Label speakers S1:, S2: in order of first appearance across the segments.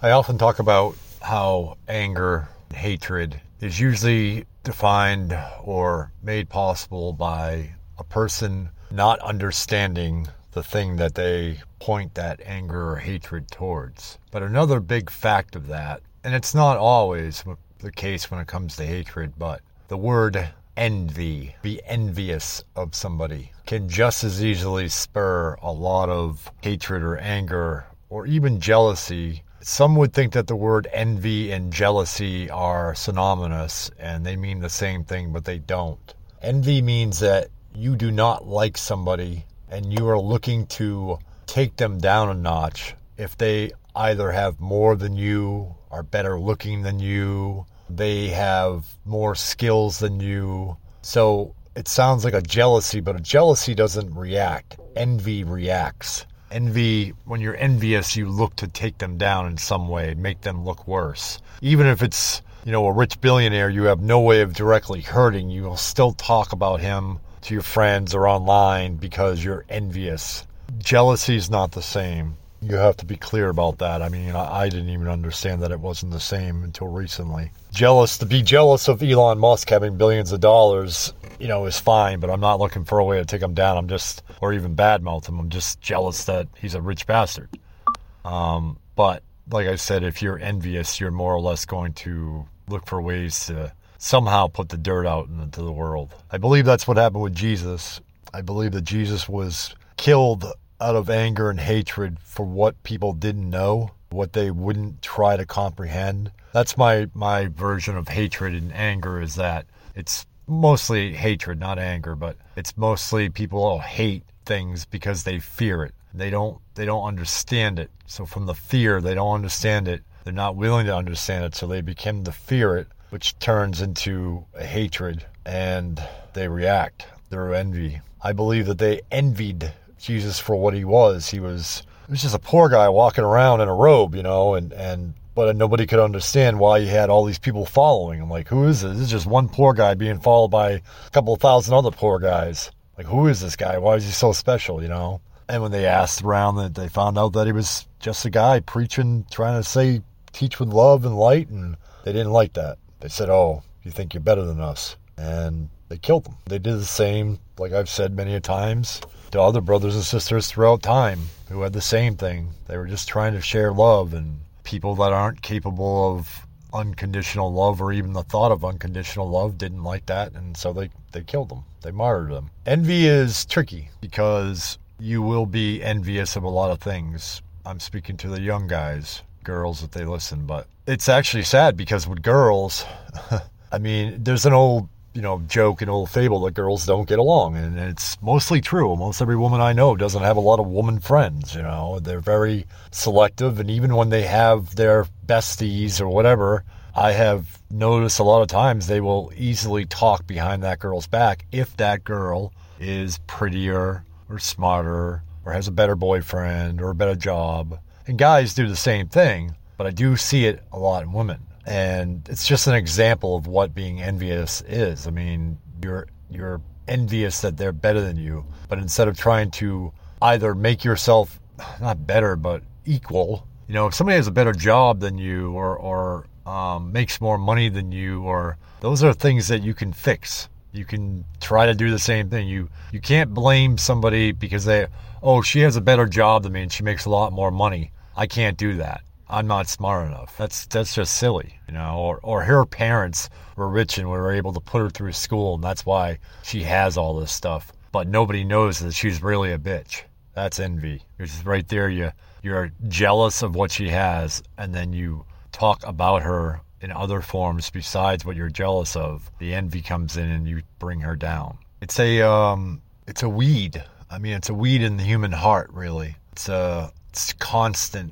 S1: I often talk about how anger and hatred is usually defined or made possible by a person not understanding the thing that they point that anger or hatred towards. But another big fact of that, and it's not always the case when it comes to hatred, but the word envy, be envious of somebody, can just as easily spur a lot of hatred or anger or even jealousy. Some would think that the word envy and jealousy are synonymous and they mean the same thing, but they don't. Envy means that you do not like somebody and you are looking to take them down a notch if they either have more than you, are better looking than you, they have more skills than you. So it sounds like a jealousy, but a jealousy doesn't react. Envy reacts. Envy, when you're envious, you look to take them down in some way, make them look worse. Even if it's, a rich billionaire you have no way of directly hurting, you will still talk about him to your friends or online because you're envious. Jealousy is not the same. You have to be clear about that. I mean, I didn't even understand that it wasn't the same until recently. To be jealous of Elon Musk having billions of dollars, is fine, but I'm not looking for a way to take him down. Or even badmouth him. I'm just jealous that he's a rich bastard. But like I said, if you're envious, you're more or less going to look for ways to somehow put the dirt out into the world. I believe that's what happened with Jesus. I believe that Jesus was killed out of anger and hatred for what people didn't know, what they wouldn't try to comprehend. That's my version of hatred and anger, is that it's mostly hatred, not anger, but it's mostly people hate things because they fear it. They don't understand it. So from the fear, they don't understand it. They're not willing to understand it, so they begin to fear it, which turns into a hatred, and they react through envy. I believe that they envied Jesus for what he was. He was just a poor guy walking around in a robe, but nobody could understand why he had all these people following him. Like, who is this? This is just one poor guy being followed by a couple of thousand other poor guys. Like, who is this guy? Why is he so special, And when they asked around, that they found out that he was just a guy preaching, trying to teach with love and light, and they didn't like that. They said, "Oh, you think you're better than us?" And they killed him. They did the same, like I've said many a times, to other brothers and sisters throughout time who had the same thing. They were just trying to share love, and people that aren't capable of unconditional love or even the thought of unconditional love didn't like that, and so they killed them. They martyred them. Envy is tricky because you will be envious of a lot of things. I'm speaking to the young guys, girls, if they listen, but it's actually sad because with girls, I mean, there's an old joke, an old fable that girls don't get along, and it's mostly true. Most every woman I know doesn't have a lot of woman friends, They're very selective, and even when they have their besties or whatever, I have noticed a lot of times they will easily talk behind that girl's back if that girl is prettier or smarter or has a better boyfriend or a better job. And guys do the same thing, but I do see it a lot in women. And it's just an example of what being envious is. I mean, you're envious that they're better than you, but instead of trying to either make yourself not better but equal, if somebody has a better job than you or makes more money than you, or those are things that you can fix. You can try to do the same thing. You can't blame somebody because she has a better job than me and she makes a lot more money. I can't do that. I'm not smart enough. That's just silly, or her parents were rich and were able to put her through school, and that's why she has all this stuff. But nobody knows that she's really a bitch. That's envy. You're just right there. You're jealous of what she has, and then you talk about her in other forms besides what you're jealous of. The envy comes in and you bring her down. It's a weed. I mean, it's a weed in the human heart, really. It's constant.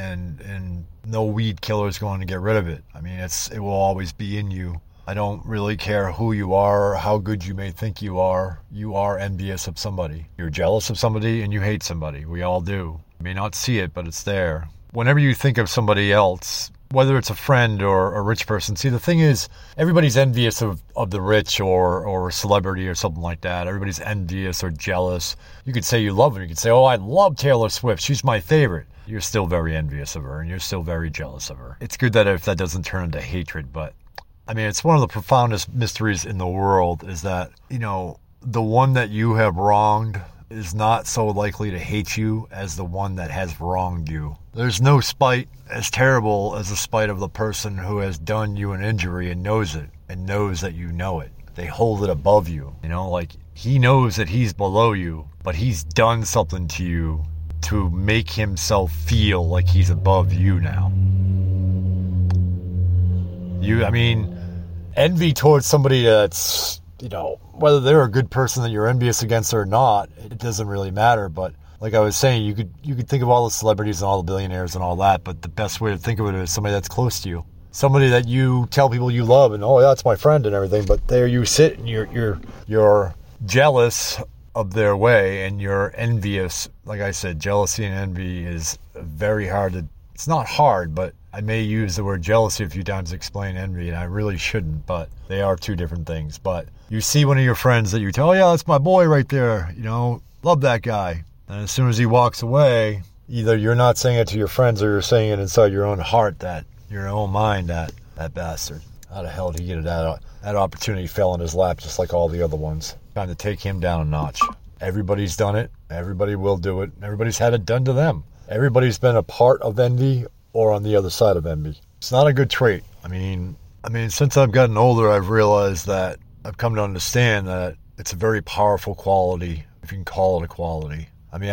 S1: And no weed killer is going to get rid of it. I mean, it will always be in you. I don't really care who you are or how good you may think you are. You are envious of somebody. You're jealous of somebody and you hate somebody. We all do. You may not see it, but it's there. Whenever you think of somebody else, whether it's a friend or a rich person. See, the thing is, everybody's envious of the rich or a celebrity or something like that. Everybody's envious or jealous. You could say you love her. You could say, oh, I love Taylor Swift. She's my favorite. You're still very envious of her, and you're still very jealous of her. It's good that if that doesn't turn into hatred, but I mean, it's one of the profoundest mysteries in the world is that, the one that you have wronged is not so likely to hate you as the one that has wronged you. There's no spite as terrible as the spite of the person who has done you an injury and knows it, and knows that you know it. They hold it above you, like he knows that he's below you, but he's done something to you to make himself feel like he's above you now. Envy towards somebody that's, whether they're a good person that you're envious against or not, it doesn't really matter. But like I was saying, you could think of all the celebrities and all the billionaires and all that, but the best way to think of it is somebody that's close to you. Somebody that you tell people you love and, oh, yeah, that's my friend and everything, but there you sit and you're jealous of their way and you're envious. Like I said, jealousy and envy is very hard to, it's not hard, but I may use the word jealousy a few times to explain envy, and I really shouldn't, but they are two different things. But you see one of your friends that you tell, oh, yeah, that's my boy right there, love that guy. And as soon as he walks away, either you're not saying it to your friends or you're saying it inside your own heart, that your own mind, that bastard. How the hell did he get that opportunity fell in his lap just like all the other ones? Trying to take him down a notch. Everybody's done it. Everybody will do it. Everybody's had it done to them. Everybody's been a part of envy or on the other side of envy. It's not a good trait. I mean, since I've gotten older, I've realized that I've come to understand that it's a very powerful quality, if you can call it a quality.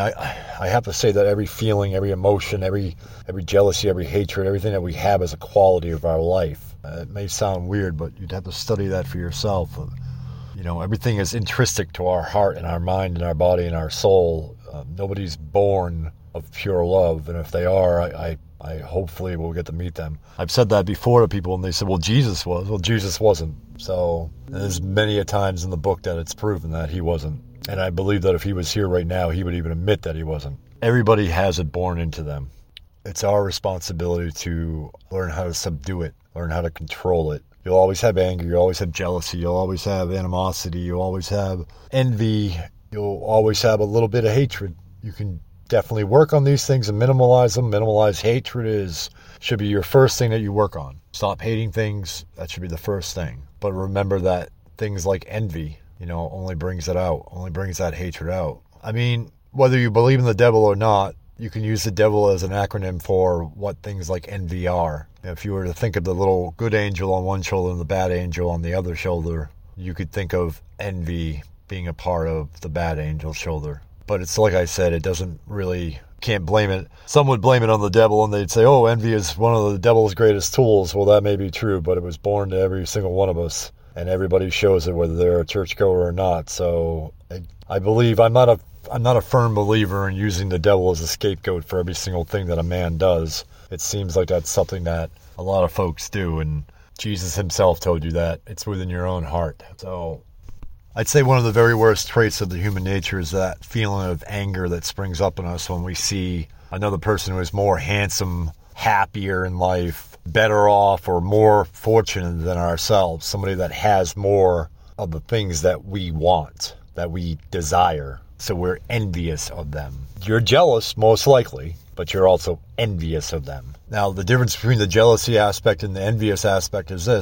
S1: I have to say that every feeling, every emotion, every jealousy, every hatred, everything that we have is a quality of our life. It may sound weird, but you'd have to study that for yourself. Everything is intrinsic to our heart and our mind and our body and our soul. Nobody's born of pure love, and if they are, I hopefully will get to meet them. I've said that before to people, and they said, well, Jesus was. Well, Jesus wasn't. So there's many a times in the book that it's proven that he wasn't. And I believe that if he was here right now, he would even admit that he wasn't. Everybody has it born into them. It's our responsibility to learn how to subdue it, learn how to control it. You'll always have anger, you'll always have jealousy, you'll always have animosity, you'll always have envy, you'll always have a little bit of hatred. You can definitely work on these things and minimize them. Minimize hatred should be your first thing that you work on. Stop hating things. That should be the first thing. But remember that things like envy, only brings it out, only brings that hatred out. Whether you believe in the devil or not, you can use the devil as an acronym for what things like envy are. If you were to think of the little good angel on one shoulder and the bad angel on the other shoulder, you could think of envy being a part of the bad angel's shoulder. But it's like I said, it doesn't really, can't blame it. Some would blame it on the devil and they'd say, oh, envy is one of the devil's greatest tools. Well, that may be true, but it was born to every single one of us. And everybody shows it, whether they're a churchgoer or not. So I believe I'm not a firm believer in using the devil as a scapegoat for every single thing that a man does. It seems like that's something that a lot of folks do. And Jesus himself told you that. It's within your own heart. So I'd say one of the very worst traits of the human nature is that feeling of anger that springs up in us when we see another person who is more handsome, happier in life, better off, or more fortunate than ourselves. Somebody that has more of the things that we want, that we desire. So we're envious of them. You're jealous, most likely, but you're also envious of them. Now, the difference between the jealousy aspect and the envious aspect is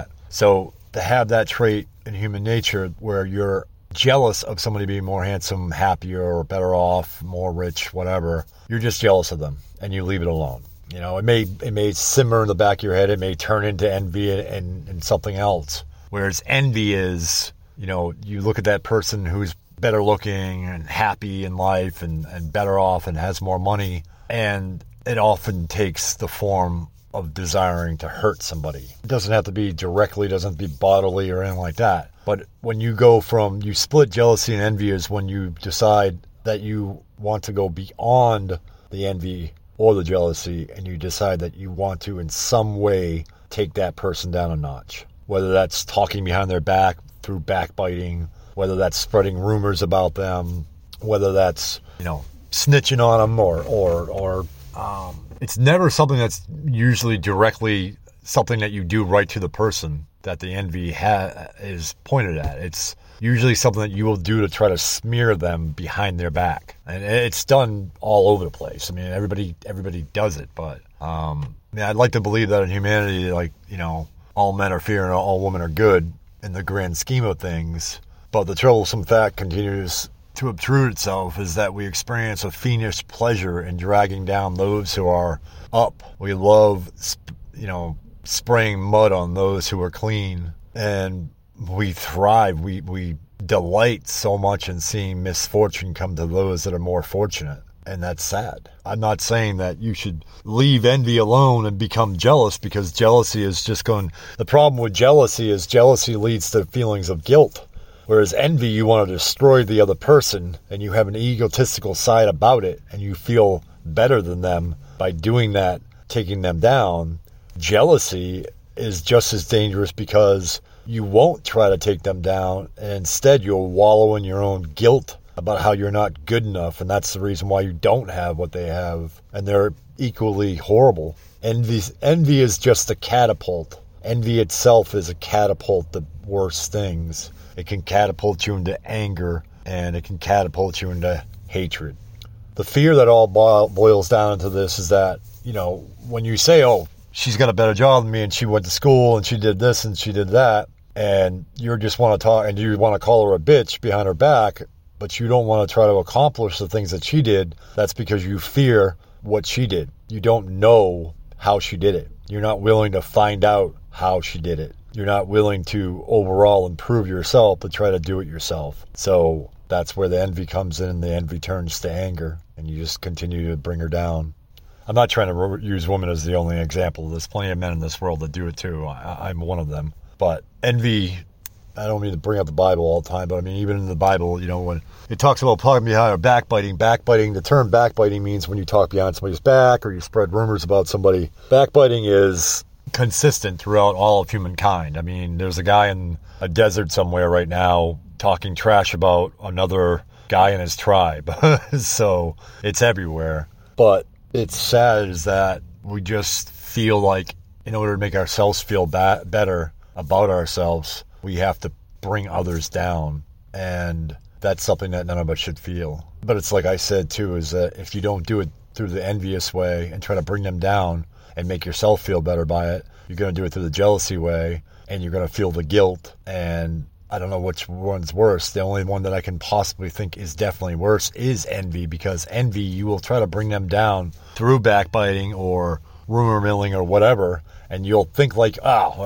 S1: so to have that trait in human nature where you're jealous of somebody being more handsome, happier, or better off, more rich, whatever, you're just jealous of them and you leave it alone. It may simmer in the back of your head. It may turn into envy and something else. Whereas envy is, you look at that person who's better looking and happy in life and better off and has more money, and it often takes the form of desiring to hurt somebody. It doesn't have to be directly, doesn't have to be bodily or anything like that. But when you you split jealousy and envy is when you decide that you want to go beyond the envy or the jealousy, and you decide that you want to in some way take that person down a notch. Whether that's talking behind their back through backbiting, whether that's spreading rumors about them, whether that's, snitching on them or it's never something that's usually directly something that you do right to the person that the envy is pointed at. It's usually something that you will do to try to smear them behind their back. And it's done all over the place. I mean, everybody does it, but I'd like to believe that in humanity, like, all men are fair and all women are good in the grand scheme of things. But the troublesome fact continues to obtrude itself is that we experience a fiendish pleasure in dragging down those who are up. We love, spraying mud on those who are clean, and we thrive. We delight so much in seeing misfortune come to those that are more fortunate, and that's sad. I'm not saying that you should leave envy alone and become jealous, because jealousy is just going... The problem with jealousy is jealousy leads to feelings of guilt, whereas envy, you want to destroy the other person, and you have an egotistical side about it, and you feel better than them by doing that, taking them down. Jealousy is just as dangerous because you won't try to take them down, and instead you'll wallow in your own guilt about how you're not good enough, and that's the reason why you don't have what they have, and they're equally horrible. Envy is just a catapult. Envy itself is a catapult to worse things. It can catapult you into anger, and it can catapult you into hatred. The fear that all boils down into this is that, when you say, oh, she's got a better job than me, and she went to school, and she did this, and she did that, and you just want to talk, and you want to call her a bitch behind her back, but you don't want to try to accomplish the things that she did, that's because you fear what she did. You don't know how she did it. You're not willing to find out how she did it. You're not willing to overall improve yourself, but try to do it yourself. So that's where the envy comes in, and the envy turns to anger, and you just continue to bring her down. I'm not trying to use women as the only example. There's plenty of men in this world that do it too. I'm one of them. But envy, I don't mean to bring up the Bible all the time, but I mean, even in the Bible, when it talks about talking behind or backbiting, the term backbiting means when you talk behind somebody's back or you spread rumors about somebody. Backbiting is consistent throughout all of humankind. I mean, there's a guy in a desert somewhere right now talking trash about another guy in his tribe. So it's everywhere. But it's sad is that we just feel like in order to make ourselves feel better about ourselves, we have to bring others down. And that's something that none of us should feel. But it's like I said too, is that if you don't do it through the envious way and try to bring them down and make yourself feel better by it, you're going to do it through the jealousy way, and you're going to feel the guilt. And I don't know which one's worse. The only one that I can possibly think is definitely worse is envy, because envy, you will try to bring them down through backbiting or rumor milling or whatever, and you'll think like,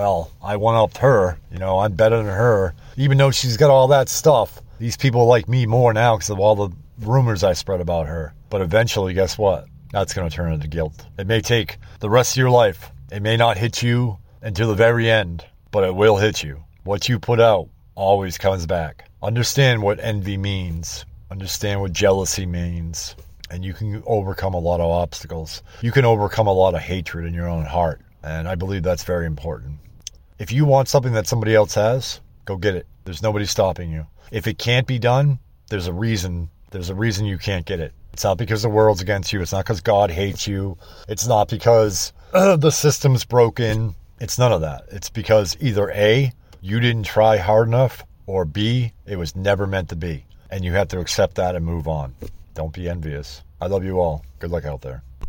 S1: I one-upped her, I'm better than her, even though she's got all that stuff. These people like me more now because of all the rumors I spread about her. But eventually, guess what? That's going to turn into guilt. It may take the rest of your life. It may not hit you until the very end, but it will hit you. What you put out always comes back. Understand what envy means. Understand what jealousy means. And you can overcome a lot of obstacles. You can overcome a lot of hatred in your own heart. And I believe that's very important. If you want something that somebody else has, go get it. There's nobody stopping you. If it can't be done, there's a reason. There's a reason you can't get it. It's not because the world's against you. It's not because God hates you. It's not because the system's broken. It's none of that. It's because either A, you didn't try hard enough, or B, it was never meant to be. And you have to accept that and move on. Don't be envious. I love you all. Good luck out there.